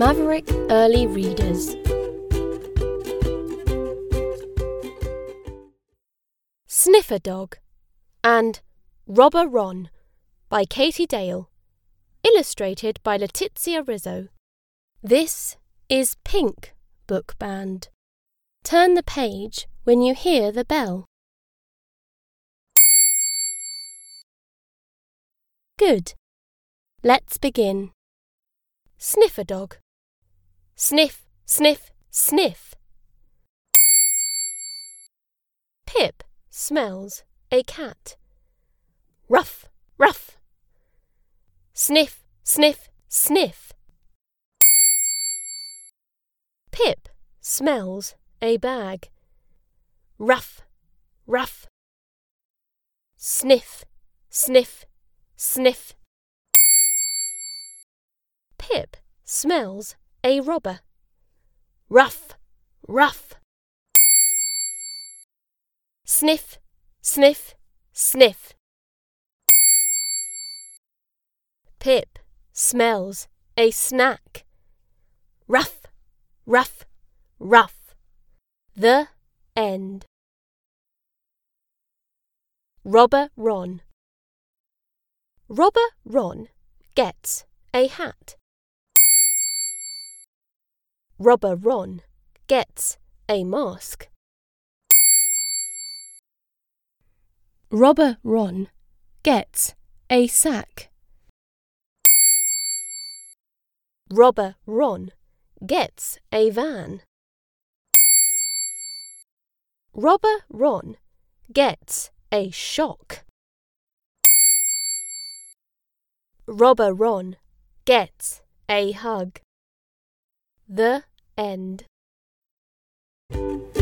Maverick Early Readers. Sniffer Dog and Robber Ron by Katie Dale. Illustrated by Letizia Rizzo. This is Pink Book Band. Turn the page when you hear the bell. Good. Let's begin. Sniffer Dog. Sniff, sniff, sniff. Pip smells a cat. Ruff, ruff. Sniff, sniff, sniff. Pip smells a bag. Ruff, ruff. Sniff, sniff, sniff. Pip smells a robber. Ruff, ruff. Sniff, sniff, sniff. Pip smells a snack. Ruff, ruff, ruff. The end. Robber Ron. Robber Ron gets a hat. Robber Ron gets a mask. Robber Ron gets a sack. Robber Ron gets a van. Robber Ron gets a shock. Robber Ron gets a hug. The end.